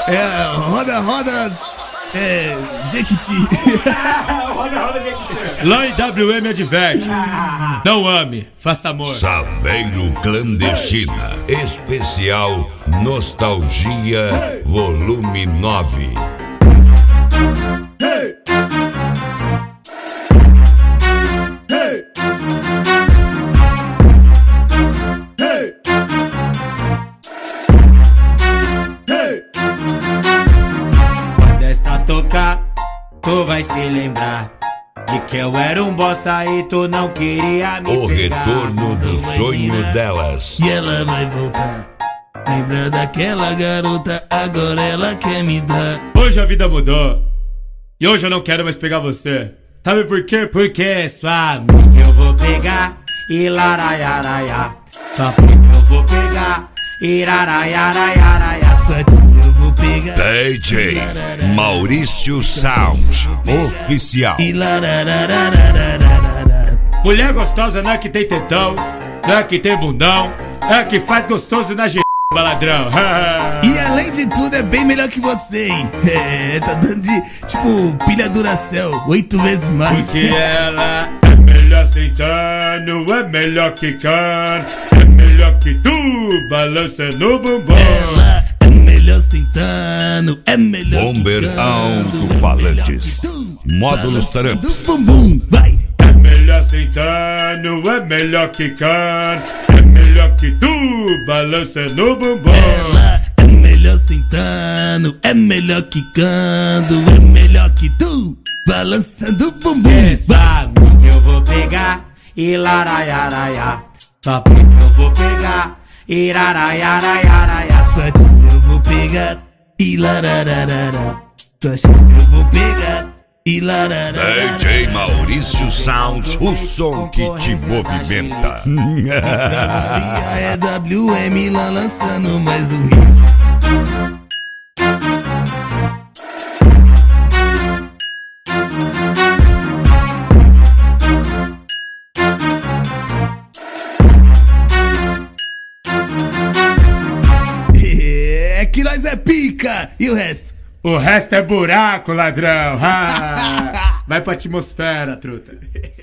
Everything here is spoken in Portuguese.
Roda, Jequiti. Roda, Jequiti. Lá em WM adverte. Não ame, faça amor. Chaveiro Clandestina. Especial Nostalgia, volume 9. Quando essa tocar, tu vai se lembrar de que eu era um bosta e tu não queria me O pegar. retorno do sonho delas. E ela vai voltar. Lembra daquela garota, agora ela quer me dar. Hoje a vida mudou. E hoje eu não quero mais pegar você. Sabe por quê? Porque sua amiga eu vou pegar e laraiaraiá. Sua prima eu vou pegar e laraiaraiaraiá. Sua tia eu vou pegar. DJ Maurício Sound Oficial. E lararararararara. Mulher gostosa não é que tem tetão, não é que tem bundão, é que faz gostoso na ladrão. E além de tudo é bem melhor que você, hein? Tá dando de, tipo, pilha Duracell 8 vezes mais. Porque ela é melhor sentando, é melhor quicando, é melhor que tu, balançando o bumbum. Ela é melhor sentando, é melhor Bomber quicando, Alto-Falantes. é melhor que tu, Módulos balançando Tramps. o bumbum, vai. É melhor sentando, é melhor quicando, é melhor que tu, balançando o bumbum. Ela é melhor sentando, é melhor quicando, é melhor que tu, balançando o bumbum. Essa amiga eu vou pegar e laraiaraiá. Sua prima eu vou pegar e laraiaraiaraiá. Sua tia eu vou pegar e larararara. Sua chefe eu vou pegar e larararara. DJ Maurício Sound, o som que te movimenta. E a EWM lá lançando mais um hit. É que nós é pica! E o resto? O resto é buraco, ladrão. Vai pra atmosfera, truta.